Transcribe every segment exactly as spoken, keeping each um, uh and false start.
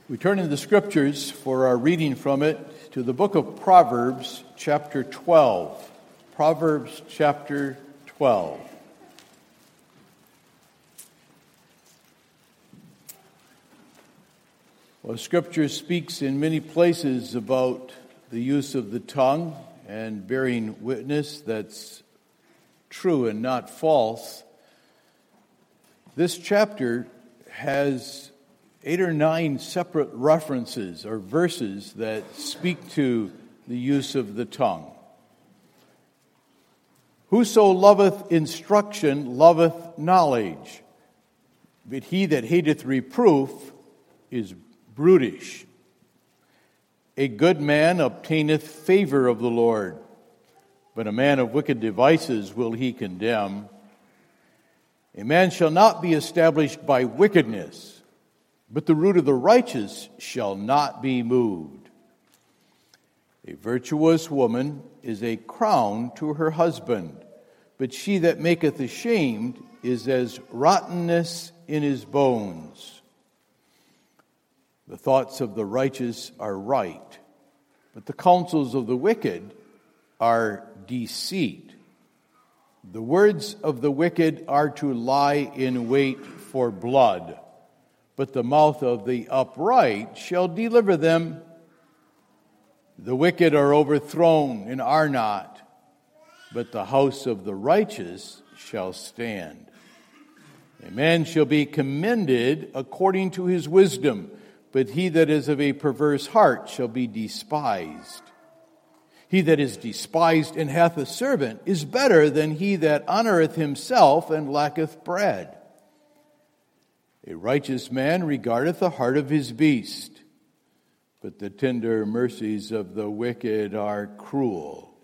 We turn in the Scriptures for our reading from it to the book of Proverbs, chapter twelve. Proverbs, chapter twelve. Well, Scripture speaks in many places about the use of the tongue and bearing witness that's true and not false. This chapter has eight or nine separate references or verses that speak to the use of the tongue. Whoso loveth instruction loveth knowledge, but he that hateth reproof is brutish. A good man obtaineth favor of the Lord, but a man of wicked devices will he condemn. A man shall not be established by wickedness, but the root of the righteous shall not be moved. A virtuous woman is a crown to her husband, but she that maketh ashamed is as rottenness in his bones. The thoughts of the righteous are right, but the counsels of the wicked are deceit. The words of the wicked are to lie in wait for blood, but the mouth of the upright shall deliver them. The wicked are overthrown and are not, but the house of the righteous shall stand. A man shall be commended according to his wisdom, but he that is of a perverse heart shall be despised. He that is despised and hath a servant is better than he that honoreth himself and lacketh bread. A righteous man regardeth the heart of his beast, but the tender mercies of the wicked are cruel.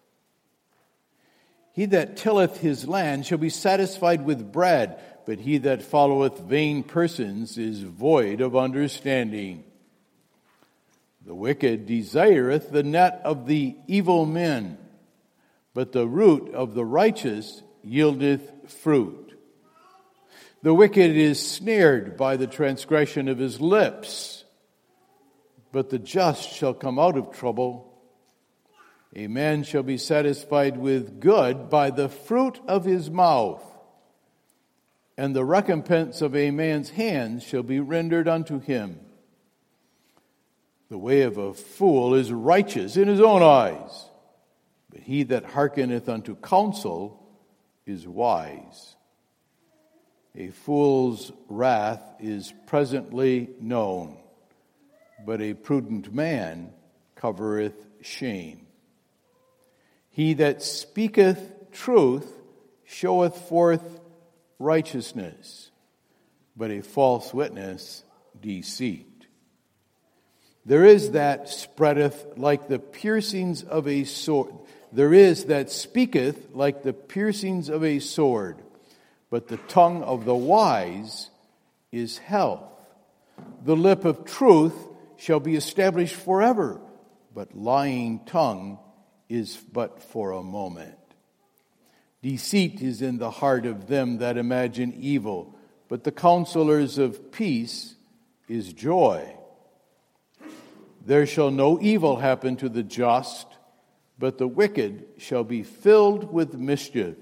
He that tilleth his land shall be satisfied with bread, but he that followeth vain persons is void of understanding. The wicked desireth the net of the evil men, but the root of the righteous yieldeth fruit. The wicked is snared by the transgression of his lips, but the just shall come out of trouble. A man shall be satisfied with good by the fruit of his mouth, and the recompense of a man's hands shall be rendered unto him. The way of a fool is righteous in his own eyes, but he that hearkeneth unto counsel is wise. A fool's wrath is presently known, but a prudent man covereth shame. He that speaketh truth showeth forth righteousness, but a false witness deceit. There is that spreadeth like the piercings of a sword. There is that speaketh like the piercings of a sword, but the tongue of the wise is health. The lip of truth shall be established forever, but lying tongue is but for a moment. Deceit is in the heart of them that imagine evil, but the counselors of peace is joy. There shall no evil happen to the just, but the wicked shall be filled with mischief.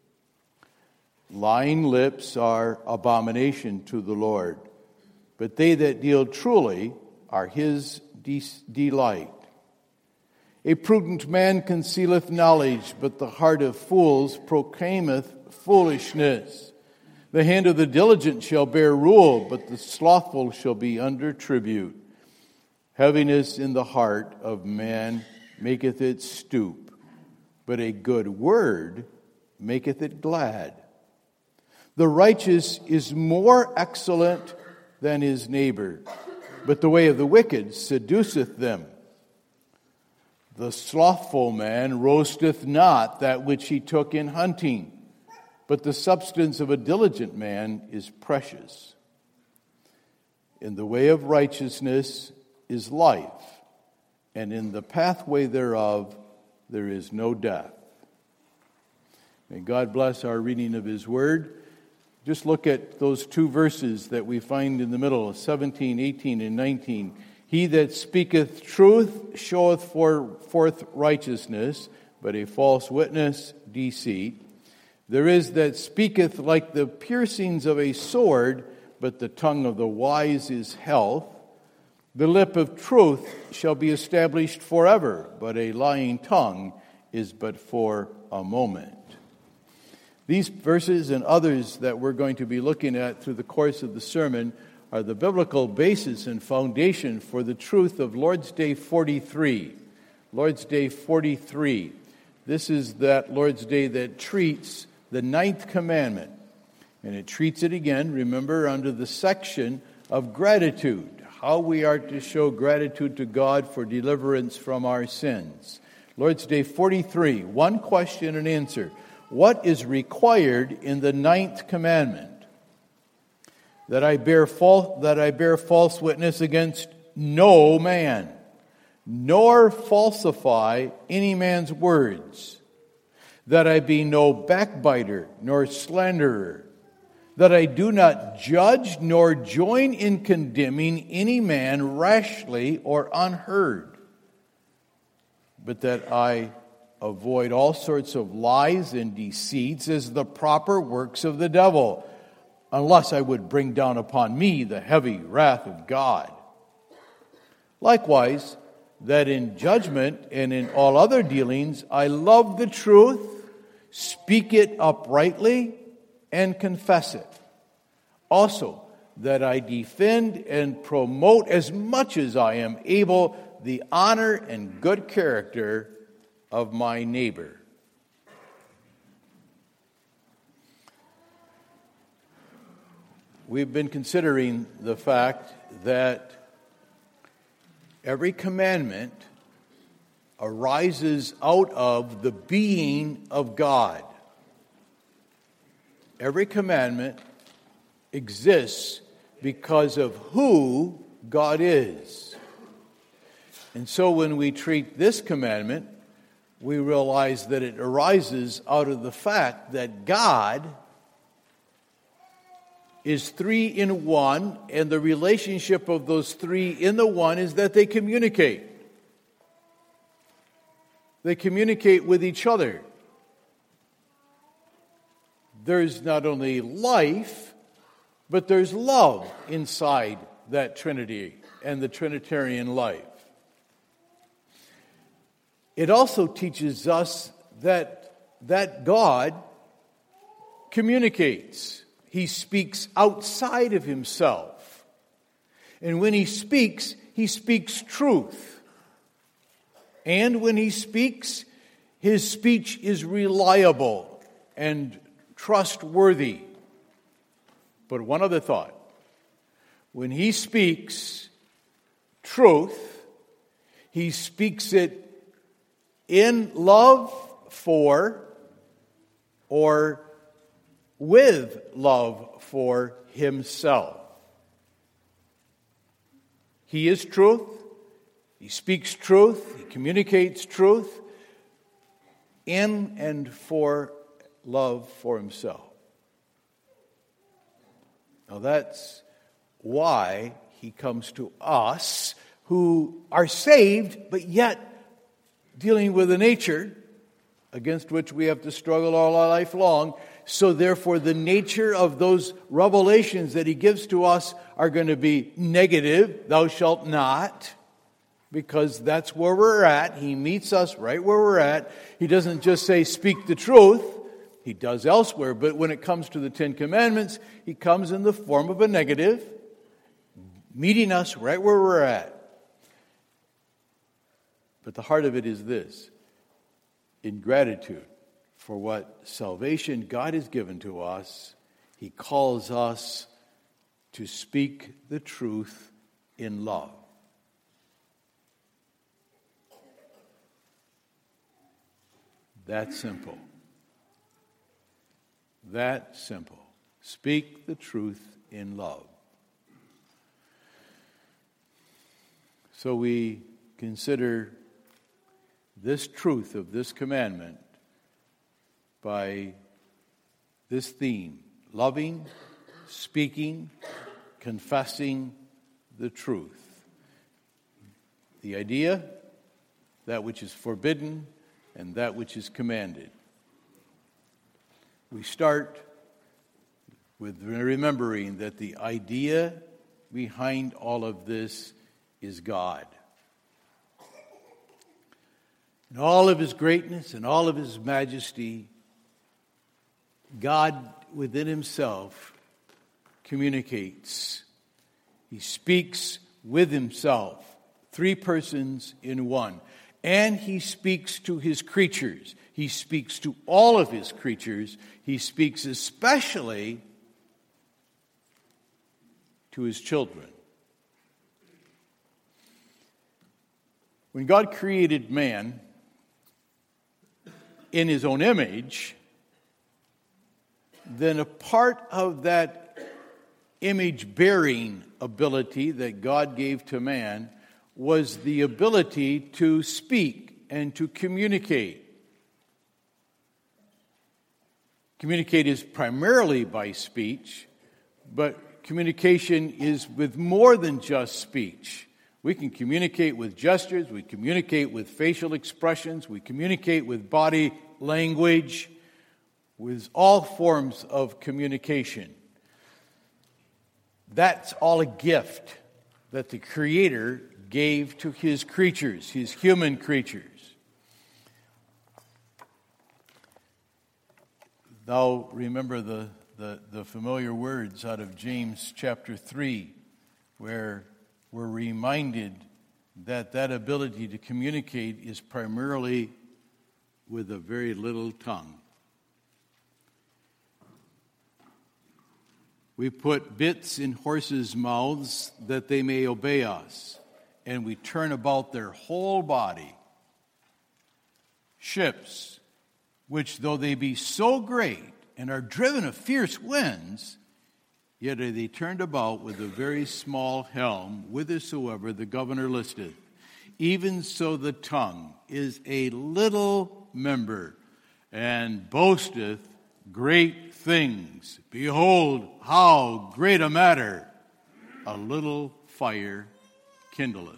Lying lips are abomination to the Lord, but they that deal truly are his de- delight. A prudent man concealeth knowledge, but the heart of fools proclaimeth foolishness. The hand of the diligent shall bear rule, but the slothful shall be under tribute. Heaviness in the heart of man maketh it stoop, but a good word maketh it glad. The righteous is more excellent than his neighbor, but the way of the wicked seduceth them. The slothful man roasteth not that which he took in hunting, but the substance of a diligent man is precious. In the way of righteousness is life, and in the pathway thereof there is no death. May God bless our reading of his word. Just look at those two verses that we find in the middle, seventeen, eighteen, and nineteen. He that speaketh truth showeth forth righteousness, but a false witness deceit. There is that speaketh like the piercings of a sword, but the tongue of the wise is health. The lip of truth shall be established forever, but a lying tongue is but for a moment. These verses and others that we're going to be looking at through the course of the sermon are the biblical basis and foundation for the truth of Lord's Day forty-three. Lord's Day forty-three. This is that Lord's Day that treats the ninth commandment. And it treats it again, remember, under the section of gratitude. How we are to show gratitude to God for deliverance from our sins. Lord's Day forty-three, one question and answer. What is required in the ninth commandment? That I bear false, that I bear false witness against no man, nor falsify any man's words. That I be no backbiter, nor slanderer. That I do not judge, nor join in condemning any man rashly or unheard. But that I avoid all sorts of lies and deceits as the proper works of the devil, unless I would bring down upon me the heavy wrath of God. Likewise, that in judgment and in all other dealings I love the truth, speak it uprightly, and confess it. Also, that I defend and promote as much as I am able the honor and good character of my neighbor. We've been considering the fact that every commandment arises out of the being of God. Every commandment exists because of who God is. And so when we treat this commandment, we realize that it arises out of the fact that God is three in one, and the relationship of those three in the one is that they communicate. They communicate with each other. There's not only life, but there's love inside that Trinity and the Trinitarian life. It also teaches us that that God communicates. He speaks outside of himself. And when he speaks, he speaks truth. And when he speaks, his speech is reliable and trustworthy. But one other thought. When he speaks truth, he speaks it in love for or with love for himself. He is truth. He speaks truth. He communicates truth in and for love for himself. Now that's why he comes to us who are saved, but yet dealing with a nature against which we have to struggle all our life long. So therefore, the nature of those revelations that he gives to us are going to be negative. Thou shalt not. Because that's where we're at. He meets us right where we're at. He doesn't just say, speak the truth. He does elsewhere. But when it comes to the Ten Commandments, he comes in the form of a negative, meeting us right where we're at. But the heart of it is this: in gratitude for what salvation God has given to us, he calls us to speak the truth in love. That simple. That simple. Speak the truth in love. So we consider this truth of this commandment by this theme, loving, speaking, confessing the truth. The idea, that which is forbidden and that which is commanded. We start with remembering that the idea behind all of this is God. In all of his greatness and all of his majesty, God within himself communicates. He speaks with himself, three persons in one. And he speaks to his creatures. He speaks to all of his creatures. He speaks especially to his children. When God created man in his own image, then a part of that image-bearing ability that God gave to man was the ability to speak and to communicate. Communicate is primarily by speech, but communication is with more than just speech. We can communicate with gestures, we communicate with facial expressions, we communicate with body language, with all forms of communication. That's all a gift that the Creator gave to his creatures, his human creatures. Thou remember the, the, the familiar words out of James chapter three, where we're reminded that that ability to communicate is primarily with a very little tongue. We put bits in horses' mouths that they may obey us, and we turn about their whole body. Ships, which though they be so great and are driven of fierce winds, yet are they turned about with a very small helm, whithersoever the governor listeth. Even so the tongue is a little member, and boasteth great things. Behold, how great a matter a little fire kindleth.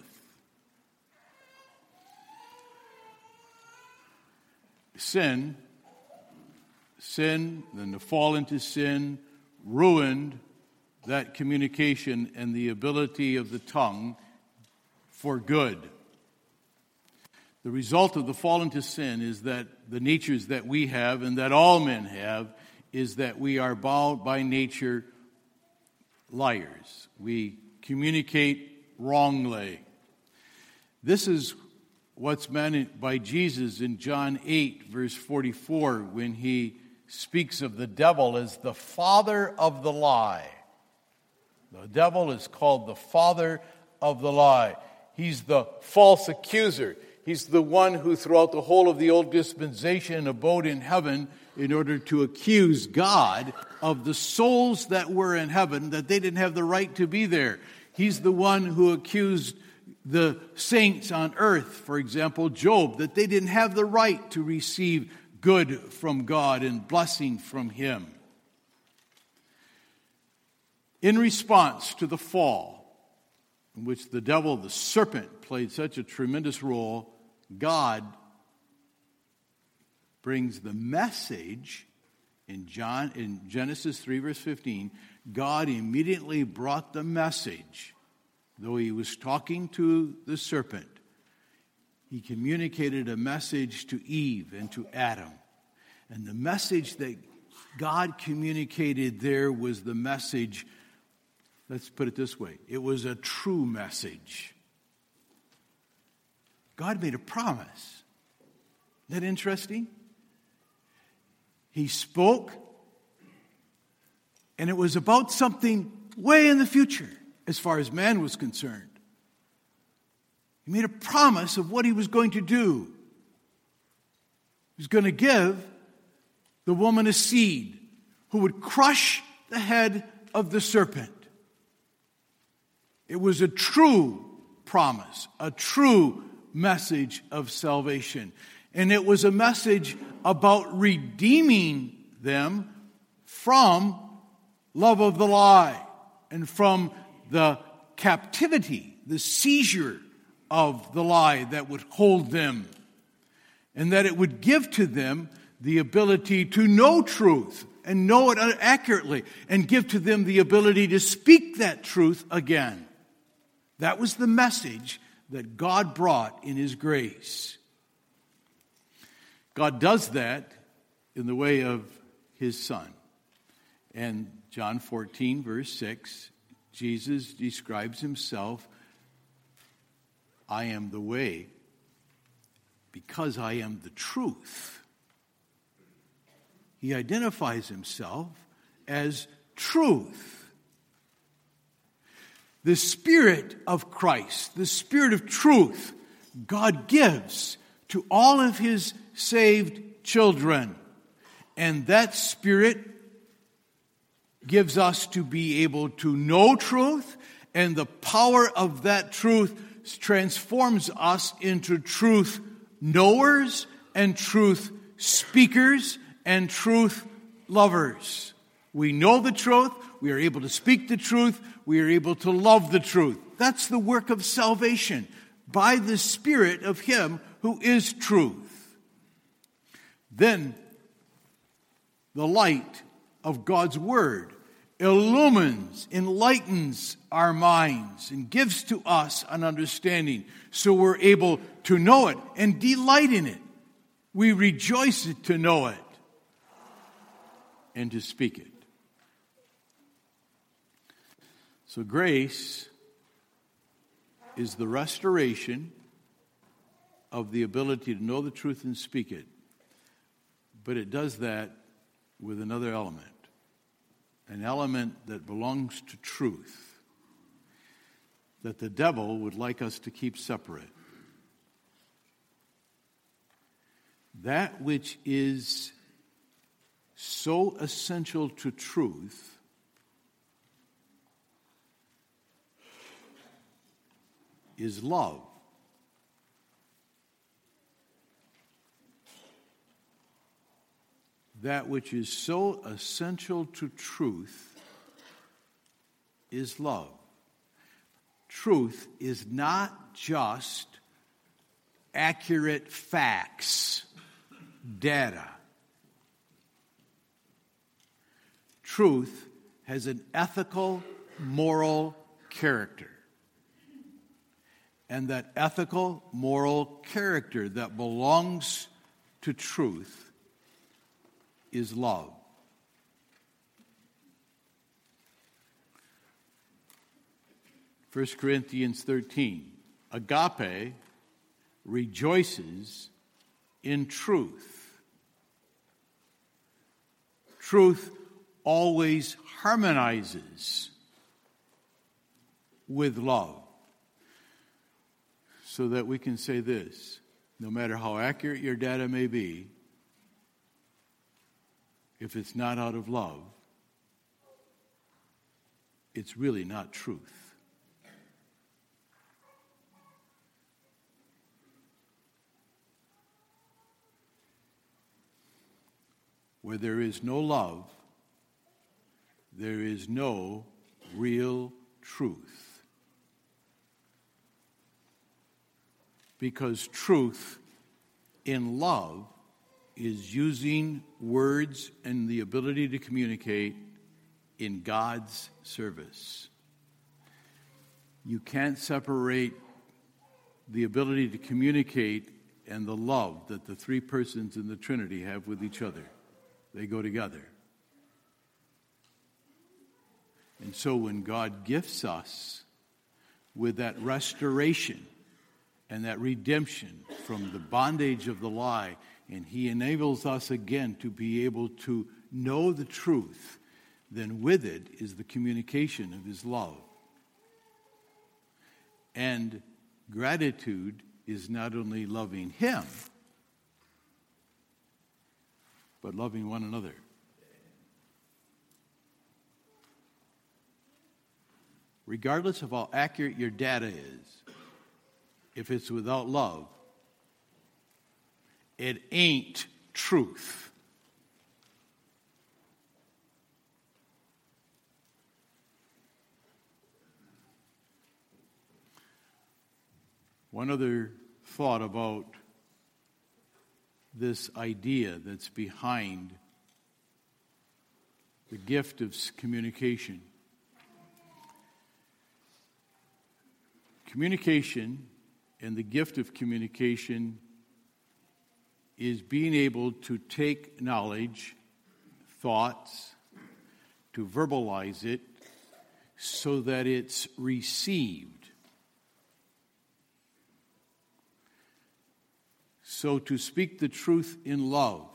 Sin, sin, then the fall into sin, ruined that communication and the ability of the tongue for good. The result of the fall into sin is that the natures that we have and that all men have is that we are bound by nature liars. We communicate wrongly. This is what's meant by Jesus in John eight, verse forty-four, when he speaks of the devil as the father of the lie. The devil is called the father of the lie. He's the false accuser. He's the one who throughout the whole of the old dispensation abode in heaven in order to accuse God of the souls that were in heaven, that they didn't have the right to be there. He's the one who accused the saints on earth, for example, Job, that they didn't have the right to receive good from God and blessing from him. In response to the fall, in which the devil, the serpent, played such a tremendous role, God brings the message in John in Genesis three, verse fifteen. God immediately brought the message. Though he was talking to the serpent, he communicated a message to Eve and to Adam. And the message that God communicated there was the message, let's put it this way, it was a true message. God made a promise. Isn't that interesting? He spoke, and it was about something way in the future as far as man was concerned. He made a promise of what he was going to do. He was going to give the woman a seed who would crush the head of the serpent. It was a true promise, a true message of salvation. And it was a message about redeeming them from love of the lie, and from the captivity, the seizure of the lie that would hold them, and that it would give to them the ability to know truth and know it accurately, and give to them the ability to speak that truth again. That was the message that God brought in His grace. God does that in the way of His Son. And John fourteen, verse six, Jesus describes Himself, I am the way, because I am the truth. He identifies Himself as truth. The Spirit of Christ, the Spirit of truth, God gives to all of His saved children. And that Spirit gives us to be able to know truth, and the power of that truth transforms us into truth knowers and truth speakers and truth lovers. We know the truth, we are able to speak the truth, we are able to love the truth. That's the work of salvation, by the Spirit of Him who is truth. Then the light of God's Word illumines, enlightens our minds, and gives to us an understanding, so we're able to know it and delight in it. We rejoice to know it and to speak it. So grace is the restoration of the ability to know the truth and speak it. But it does that with another element, an element that belongs to truth, that the devil would like us to keep separate. That which is so essential to truth is love. That which is so essential to truth is love. Truth is not just accurate facts, data. Truth has an ethical, moral character. And that ethical, moral character that belongs to truth is love. First Corinthians thirteen, agape rejoices in truth. Truth always harmonizes with love. So that we can say this, no matter how accurate your data may be, if it's not out of love, it's really not truth. Where there is no love, there is no real truth. Because truth in love is using words and the ability to communicate in God's service. You can't separate the ability to communicate and the love that the three persons in the Trinity have with each other. They go together. And so when God gifts us with that restoration and that redemption from the bondage of the lie, and He enables us again to be able to know the truth, then with it is the communication of His love. And gratitude is not only loving Him, but loving one another. Regardless of how accurate your data is, if it's without love, it ain't truth. One other thought about this idea that's behind the gift of communication. Communication and the gift of communication is being able to take knowledge, thoughts, to verbalize it so that it's received. So to speak the truth in love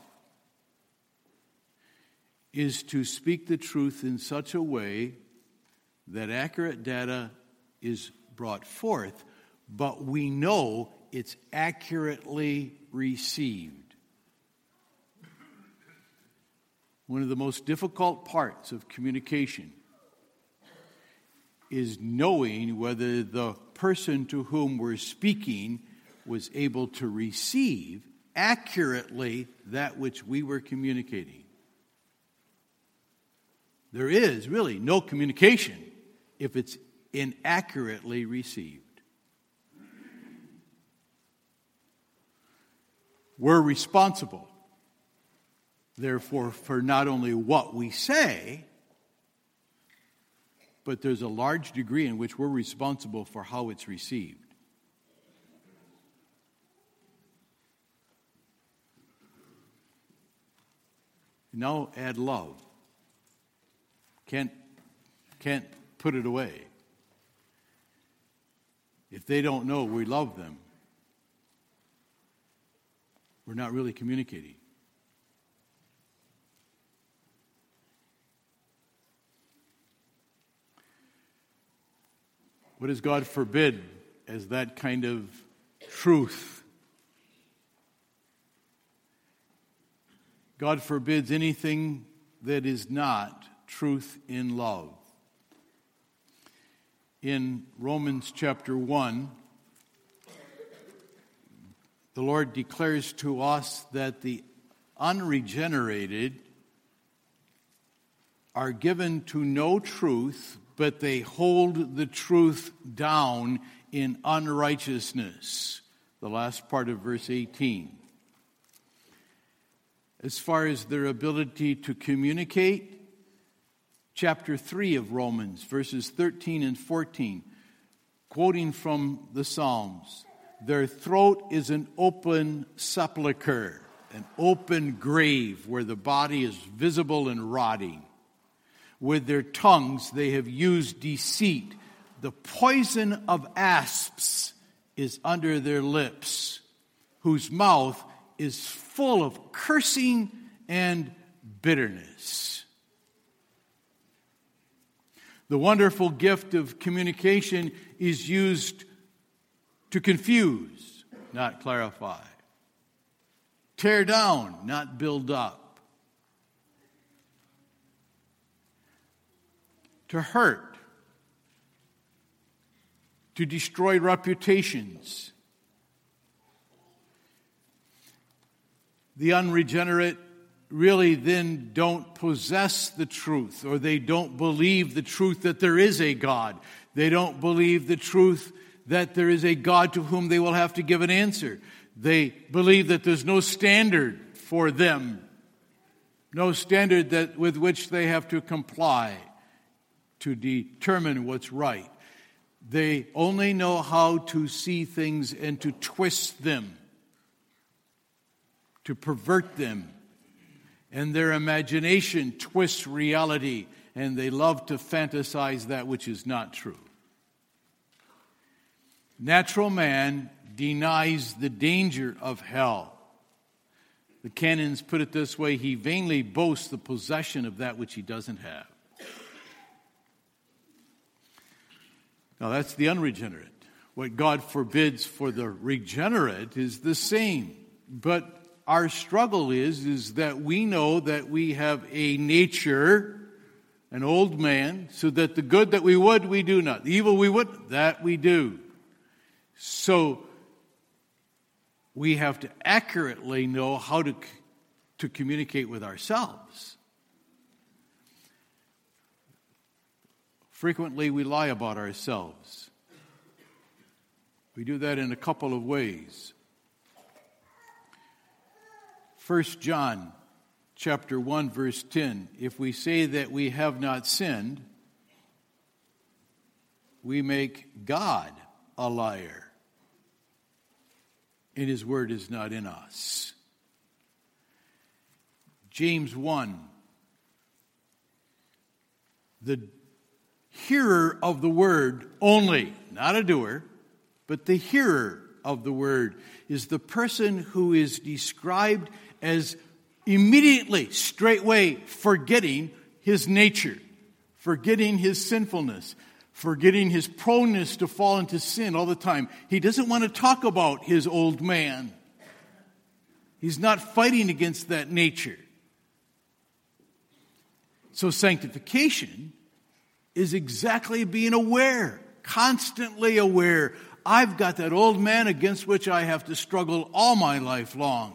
is to speak the truth in such a way that accurate data is brought forth, but we know it's accurately received. One of the most difficult parts of communication is knowing whether the person to whom we're speaking was able to receive accurately that which we were communicating. There is really no communication if it's inaccurately received. We're responsible, therefore, for not only what we say, but there's a large degree in which we're responsible for how it's received. Now add love. Can't, can't put it away. If they don't know we love them, we're not really communicating. What does God forbid as that kind of truth? God forbids anything that is not truth in love. In Romans chapter one, the Lord declares to us that the unregenerated are given to know truth, but they hold the truth down in unrighteousness. The last part of verse eighteen. As far as their ability to communicate, chapter three of Romans, verses thirteen and fourteen, quoting from the Psalms, their throat is an open sepulchre, an open grave where the body is visible and rotting. With their tongues they have used deceit. The poison of asps is under their lips, whose mouth is full of cursing and bitterness. The wonderful gift of communication is used to confuse, not clarify. Tear down, not build up. To hurt. To destroy reputations. The unregenerate really then don't possess the truth, or they don't believe the truth that there is a God. They don't believe the truth that there is a God to whom they will have to give an answer. They believe that there's no standard for them, no standard that with which they have to comply to determine what's right. They only know how to see things and to twist them, to pervert them. And their imagination twists reality, and they love to fantasize that which is not true. Natural man denies the danger of hell. The canons put it this way: he vainly boasts the possession of that which he doesn't have. Now that's the unregenerate. What God forbids for the regenerate is the same. But our struggle is, is that we know that we have a nature, an old man, so that the good that we would, we do not. The evil we would, that we do. So we have to accurately know how to, to communicate with ourselves. Frequently we lie about ourselves. We do that in a couple of ways. First John chapter one, verse ten. If we say that we have not sinned, we make God a liar, and his word is not in us. James one. The hearer of the word only, not a doer, but the hearer of the word is the person who is described as immediately, straightway forgetting his nature, forgetting his sinfulness, forgetting his proneness to fall into sin all the time. He doesn't want to talk about his old man. He's not fighting against that nature. So sanctification is exactly being aware, constantly aware. I've got that old man against which I have to struggle all my life long.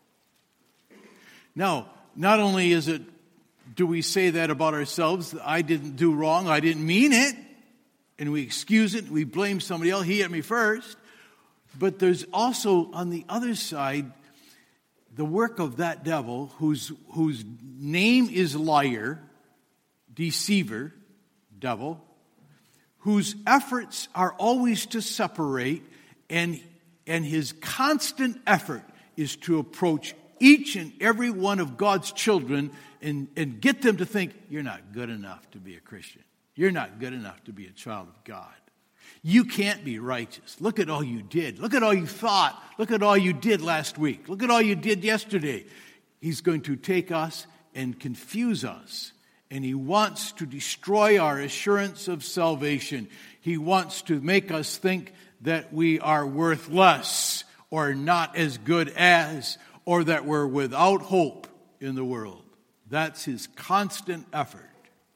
Now, not only is it, do we say that about ourselves, I didn't do wrong, I didn't mean it, and we excuse it, we blame somebody else, he hit me first, but there's also, on the other side, the work of that devil whose, whose name is liar, deceiver, devil, whose efforts are always to separate, and, and his constant effort is to approach each and every one of God's children and, and get them to think, you're not good enough to be a Christian. You're not good enough to be a child of God. You can't be righteous. Look at all you did. Look at all you thought. Look at all you did last week. Look at all you did yesterday. He's going to take us and confuse us. And he wants to destroy our assurance of salvation. He wants to make us think that we are worth less or not as good as, or that we're without hope in the world. That's his constant effort.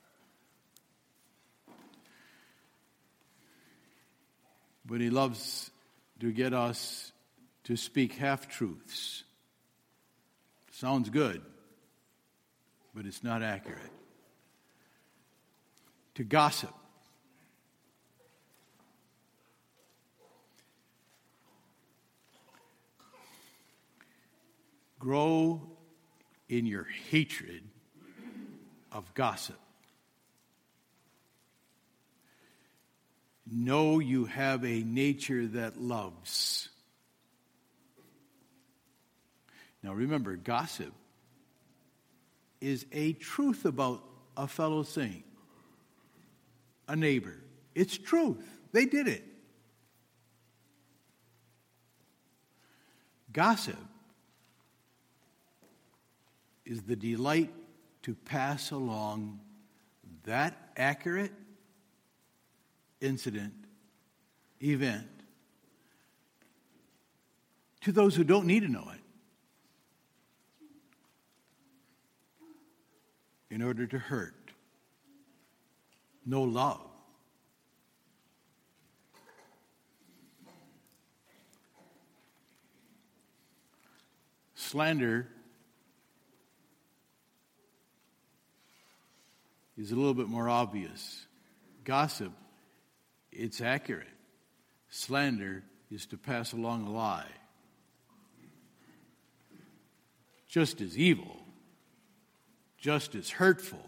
But he loves to get us to speak half-truths. Sounds good, but it's not accurate. To gossip. Grow in your hatred of gossip. Know you have a nature that loves. Now remember, gossip is a truth about a fellow saint, a neighbor. It's truth. They did it. Gossip is the delight to pass along that accurate incident, event, to those who don't need to know it, in order to hurt. No love. Slander is a little bit more obvious. Gossip, it's accurate. Slander is to pass along a lie. Just as evil, just as hurtful.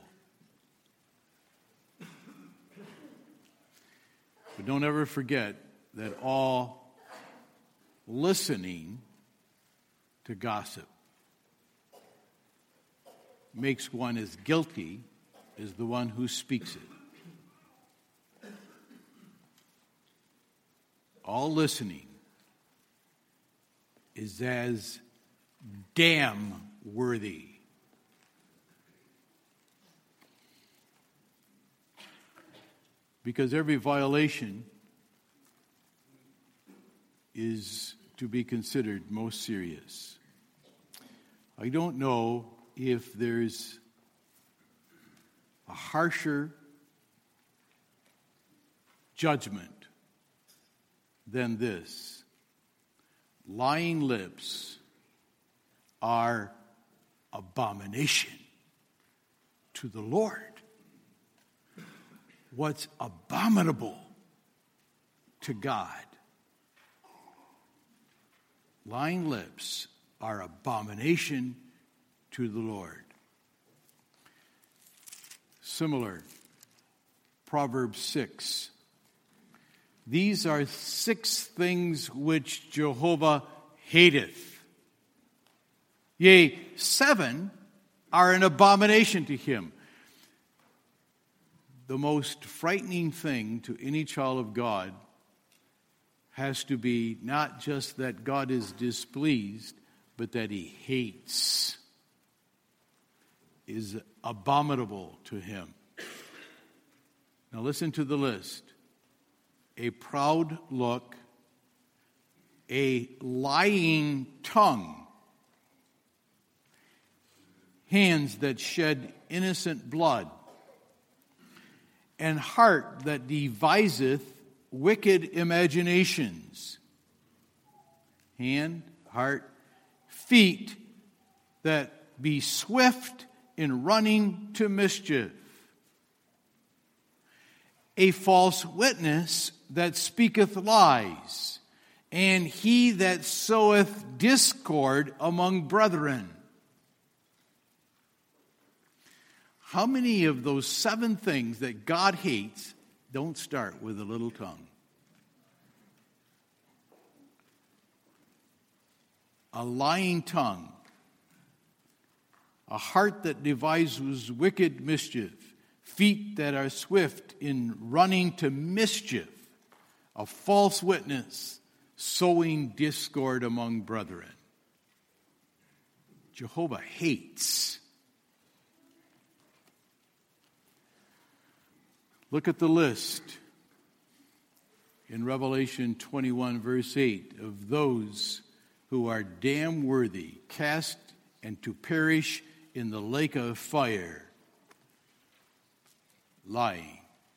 But don't ever forget that all listening to gossip makes one as guilty as the one who speaks it. All listening is as damn worthy. Because every violation is to be considered most serious. I don't know if there's a harsher judgment than this. Lying lips are abomination to the Lord. What's abominable to God lying lips are abomination to the Lord. Similar, Proverbs six. These are six things which Jehovah hateth. Yea, seven are an abomination to him. The most frightening thing to any child of God has to be not just that God is displeased, but that he hates, is abominable to him. Now listen to the list. A proud look, a lying tongue, hands that shed innocent blood, and heart that deviseth wicked imaginations. Hand, heart, feet that be swift in running to mischief. A false witness that speaketh lies, and he that soweth discord among brethren. How many of those seven things that God hates don't start with a little tongue? A lying tongue, a heart that devises wicked mischief, feet that are swift in running to mischief, a false witness, sowing discord among brethren. Jehovah hates. Look at the list in Revelation twenty-one, verse eight, of those who are damn worthy, cast and to perish in the lake of fire. Lying.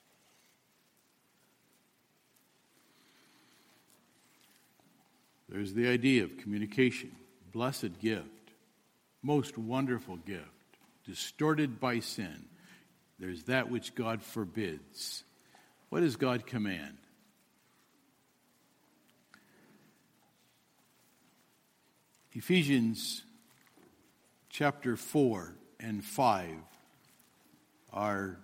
There's the idea of communication. Blessed gift. Most wonderful gift. Distorted by sin. There's that which God forbids. What does God command? Ephesians chapter four and five are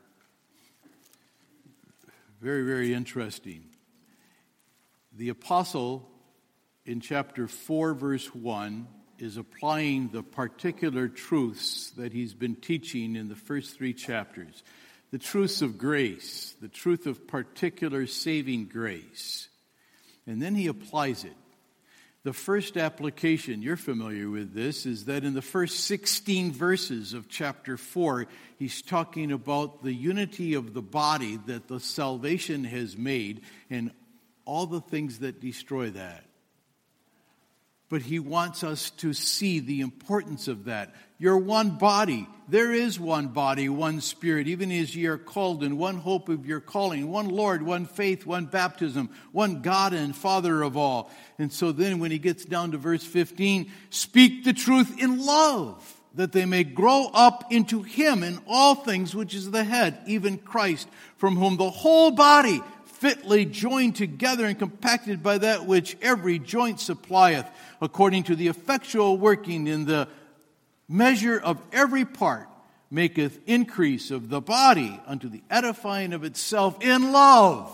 very, very interesting. The apostle in chapter four, verse one, is applying the particular truths that he's been teaching in the first three chapters. The truths of grace, the truth of particular saving grace. And then he applies it. The first application, you're familiar with this, is that in the first sixteen verses of chapter four, he's talking about the unity of the body that the salvation has made and all the things that destroy that. But he wants us to see the importance of that. You're one body. There is one body, one spirit, even as ye are called in one hope of your calling, one Lord, one faith, one baptism, one God and Father of all. And so then when he gets down to verse fifteen, speak the truth in love, that they may grow up into him in all things, which is the head, even Christ, from whom the whole body, fitly joined together and compacted by that which every joint supplieth, according to the effectual working in the measure of every part, maketh increase of the body unto the edifying of itself in love.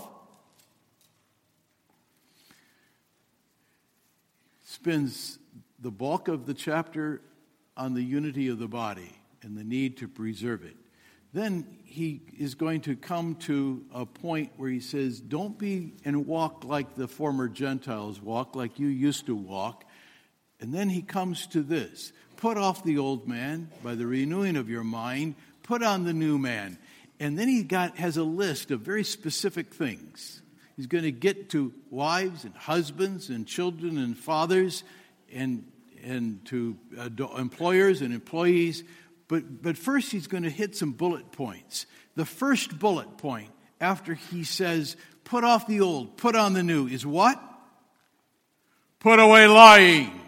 Spends the bulk of the chapter on the unity of the body and the need to preserve it. Then he is going to come to a point where he says, don't be and walk like the former Gentiles walk, like you used to walk. And then he comes to this. Put off the old man by the renewing of your mind. Put on the new man. And then he got has a list of very specific things. He's going to get to wives and husbands and children and fathers and, and to uh, employers and employees. But but first he's going to hit some bullet points. The first bullet point after he says, put off the old, put on the new, is what? Put away lying.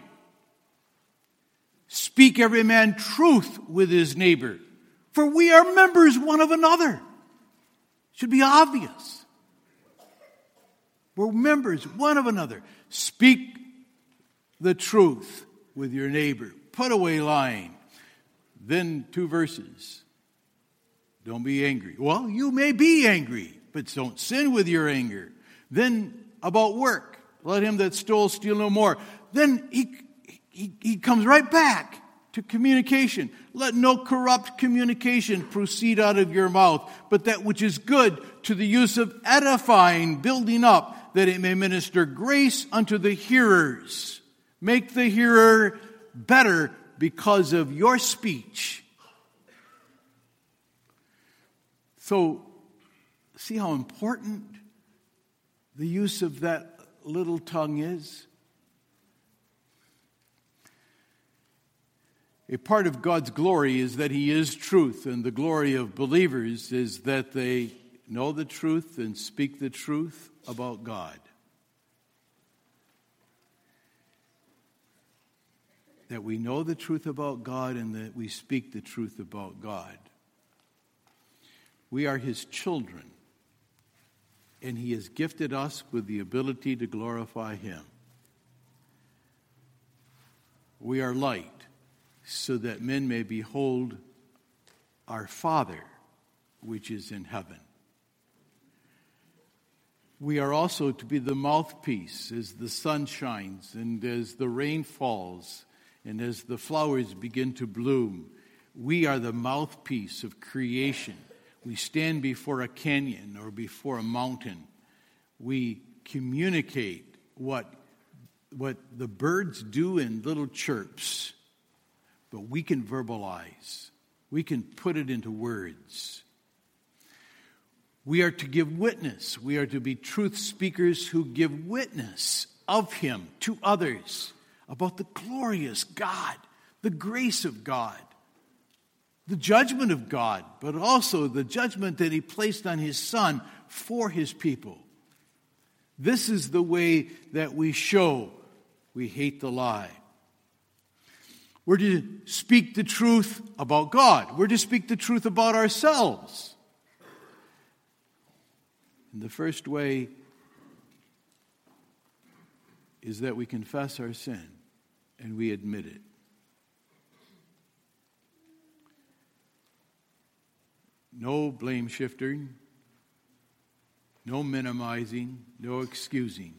Speak every man truth with his neighbor, for we are members one of another. Should be obvious. We're members one of another. Speak the truth with your neighbor. Put away lying. Then two verses. Don't be angry. Well, you may be angry, but don't sin with your anger. Then about work. Let him that stole steal no more. Then he, he, he comes right back to communication. Let no corrupt communication proceed out of your mouth, but that which is good to the use of edifying, building up, that it may minister grace unto the hearers. Make the hearer better because of your speech. So, see how important the use of that little tongue is? A part of God's glory is that He is truth, and the glory of believers is that they know the truth and speak the truth about God. That we know the truth about God and that we speak the truth about God. We are His children, and He has gifted us with the ability to glorify Him. We are light, so that men may behold our Father, which is in heaven. We are also to be the mouthpiece as the sun shines and as the rain falls and as the flowers begin to bloom. We are the mouthpiece of creation. We stand before a canyon or before a mountain. We communicate what, what the birds do in little chirps. But we can verbalize. We can put it into words. We are to give witness. We are to be truth speakers who give witness of Him to others about the glorious God, the grace of God, the judgment of God, but also the judgment that He placed on His Son for His people. This is the way that we show we hate the lie. We're to speak the truth about God. We're to speak the truth about ourselves. And the first way is that we confess our sin and we admit it. No blame shifting, no minimizing, no excusing.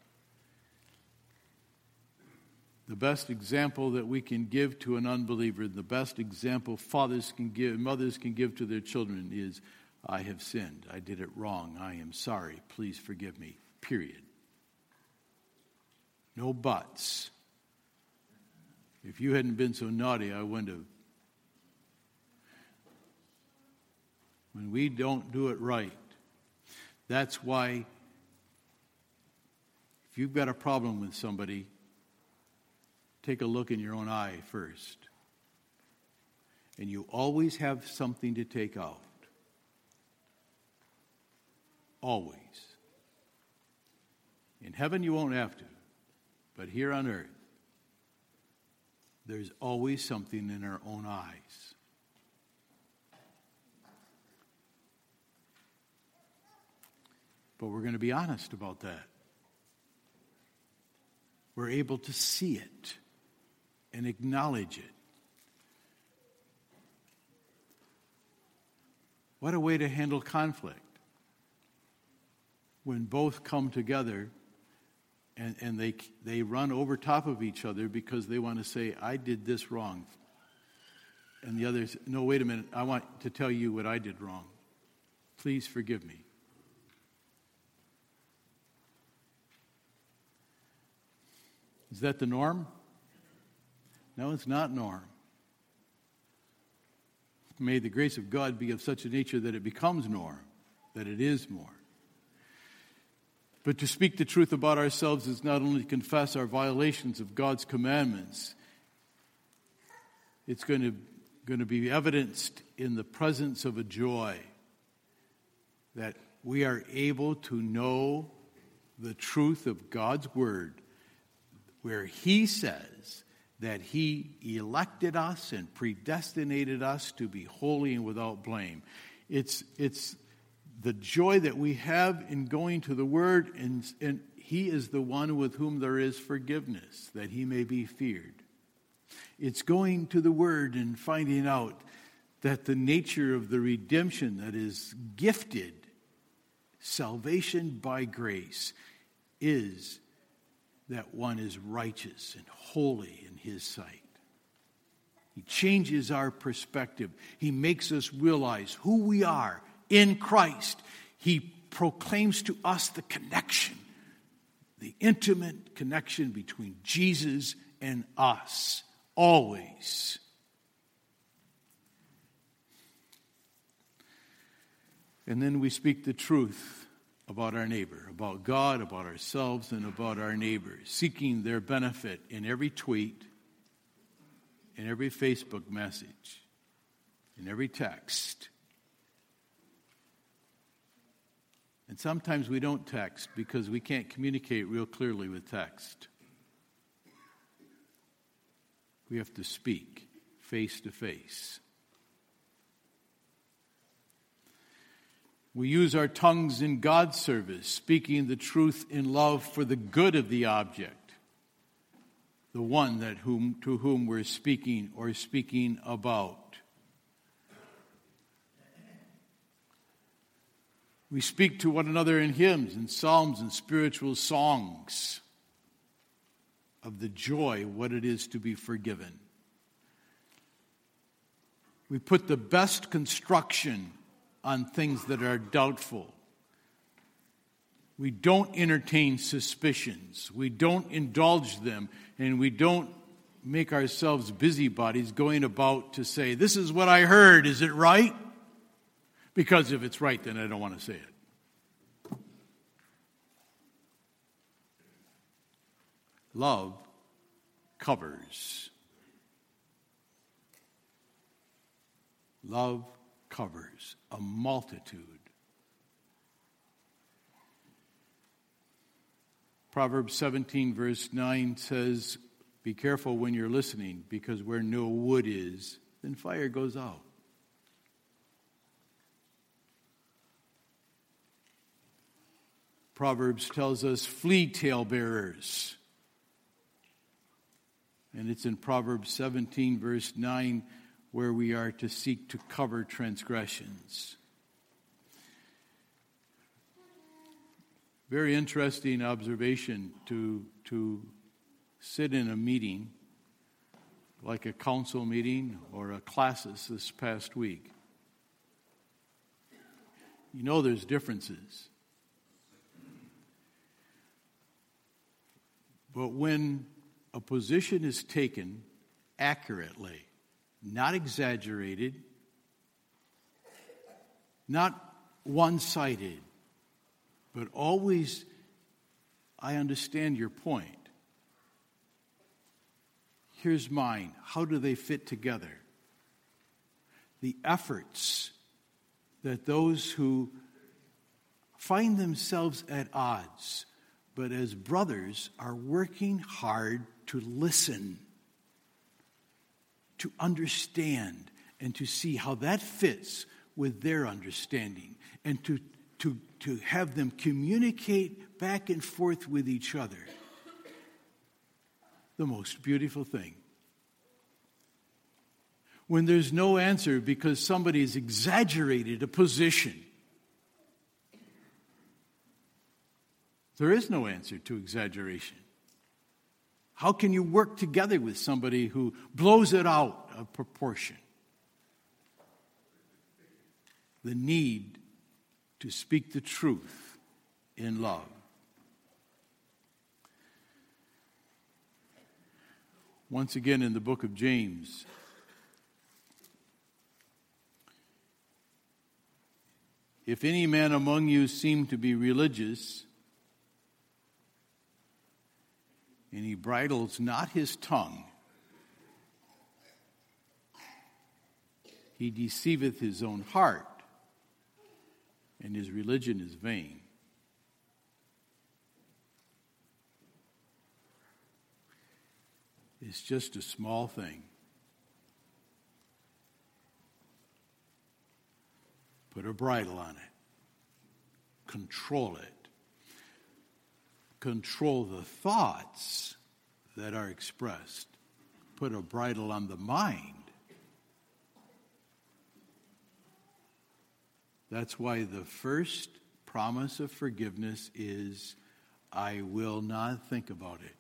The best example that we can give to an unbeliever, the best example fathers can give, mothers can give to their children is, I have sinned. I did it wrong. I am sorry. Please forgive me. Period. No buts. If you hadn't been so naughty, I wouldn't have. When we don't do it right, that's why if you've got a problem with somebody, take a look in your own eye first. And you always have something to take out. Always. In heaven you won't have to. But here on earth, there's always something in our own eyes. But we're going to be honest about that. We're able to see it and acknowledge it. What a way to handle conflict. When both come together and, and they they run over top of each other because they want to say, I did this wrong. And the other says, no, wait a minute, I want to tell you what I did wrong. Please forgive me. Is that the norm? No, it's not norm. May the grace of God be of such a nature that it becomes norm, that it is more. But to speak the truth about ourselves is not only to confess our violations of God's commandments, it's going to, going to be evidenced in the presence of a joy that we are able to know the truth of God's word, where He says that He elected us and predestinated us to be holy and without blame. It's it's the joy that we have in going to the Word, and, and he is the one with whom there is forgiveness, that he may be feared. It's going to the Word and finding out that the nature of the redemption that is gifted, salvation by grace, is that one is righteous and holy in his sight. He changes our perspective. He makes us realize who we are in Christ. He proclaims to us the connection, the intimate connection between Jesus and us, always. And then we speak the truth about our neighbor, about God, about ourselves, and about our neighbors, seeking their benefit in every tweet, in every Facebook message, in every text. And sometimes we don't text because we can't communicate real clearly with text. We have to speak face to face. We use our tongues in God's service, speaking the truth in love for the good of the object, the one that whom to whom we're speaking or speaking about. We speak to one another in hymns and psalms and spiritual songs of the joy of what it is to be forgiven. We put the best construction on things that are doubtful. We don't entertain suspicions. We don't indulge them, and we don't make ourselves busybodies going about to say, this is what I heard, is it right? Because if it's right, then I don't want to say it. Love covers. Love covers a multitude. Proverbs seventeen verse nine says, be careful when you're listening, because where no wood is, then fire goes out. Proverbs tells us, flee talebearers. And it's in Proverbs seventeen verse nine where we are to seek to cover transgressions. Very interesting observation to, to sit in a meeting, like a council meeting or a classes this past week. You know there's differences. But when a position is taken accurately, not exaggerated, not one-sided, but always, I understand your point. Here's mine. How do they fit together? The efforts that those who find themselves at odds, but as brothers are working hard to listen, to understand, and to see how that fits with their understanding, and to, to, to have them communicate back and forth with each other. The most beautiful thing. When there's no answer because somebody has exaggerated a position, there is no answer to exaggeration. How can you work together with somebody who blows it out of proportion? The need to speak the truth in love. Once again in the book of James, if any man among you seem to be religious, and he bridles not his tongue, he deceiveth his own heart, and his religion is vain. It's just a small thing. Put a bridle on it. Control it. control the thoughts that are expressed, put a bridle on the mind. That's why the first promise of forgiveness is, I will not think about it.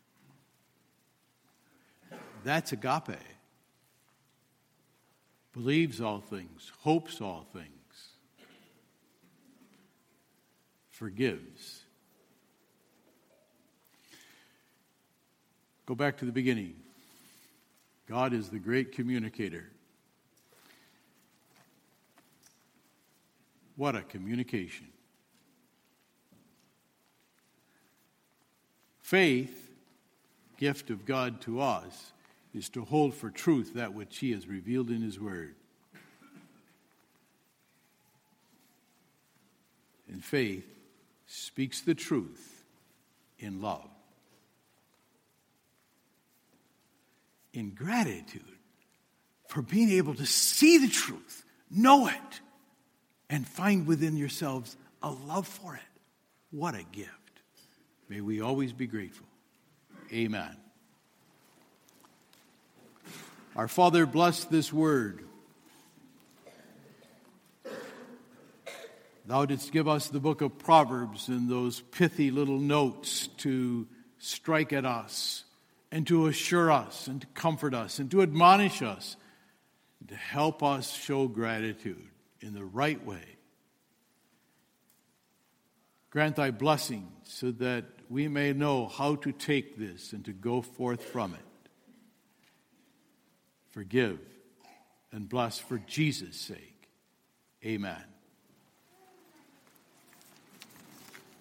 That's agape. Believes all things, hopes all things, forgives. Go back to the beginning. God is the great communicator. What a communication. Faith, gift of God to us, is to hold for truth that which he has revealed in his word. And faith speaks the truth in love. In gratitude for being able to see the truth, know it, and find within yourselves a love for it. What a gift. May we always be grateful. Amen. Our Father, bless this word. Thou didst give us the book of Proverbs and those pithy little notes to strike at us and to assure us and to comfort us and to admonish us and to help us show gratitude in the right way. Grant thy blessing so that we may know how to take this and to go forth from it. Forgive and bless for Jesus' sake. Amen.